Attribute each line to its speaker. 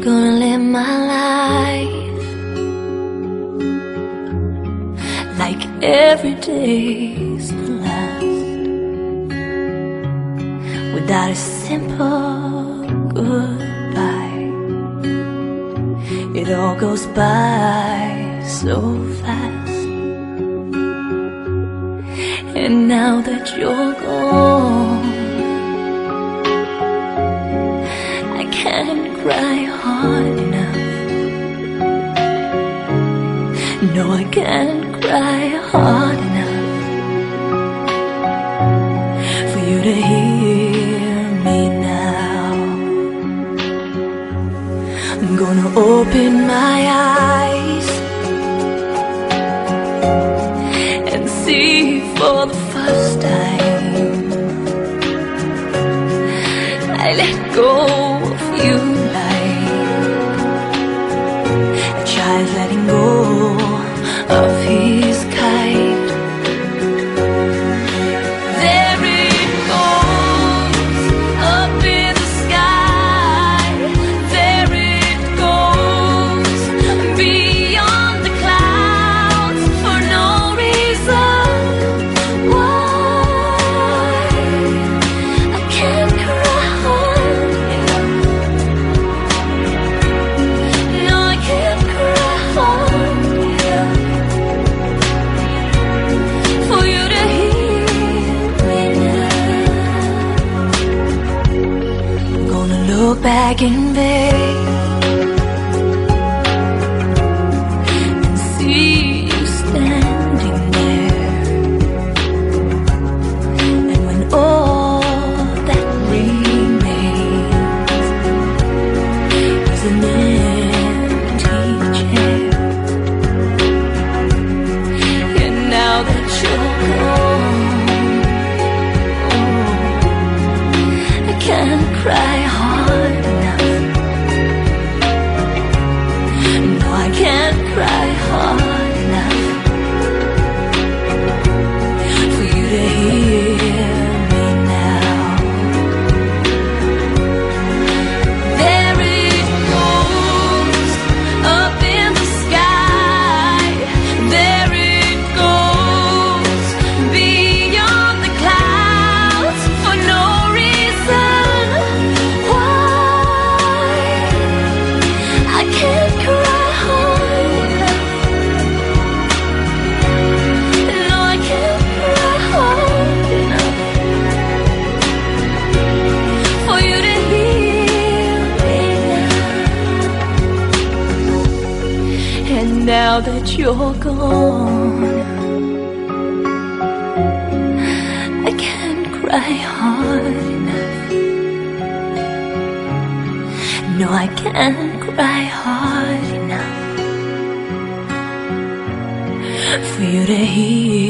Speaker 1: gonna live my life like every day's the last, without a simple goodbye. It all goes by so fast, and now that you're gone, I can't cry hard enough. No, I can't cry hard enough for you to hear me now. I'm gonna open my eyes and see for the first time. I let go of you like a child letting go of his kite. There it goes, up in the sky. There it goes, beyond the clouds, for no reason. Why I can't cry hard enough. No, I can't cry hard enough for you to hear me now. I'm gonna look back in vain and see you standing there. And when all that remains is an empty chair, and now that you're gone, I can't cry hard enough. No, I can't cry hard enough for you to hear me now. There it goes, up in the sky. There it goes, beyond the clouds, for no reason. Why I can't cry hard enough. No, I can't cry hard enough for you to hear me now. And now that you're gone, I can't cry hard enough. No, I can't cry hard enough for you to hear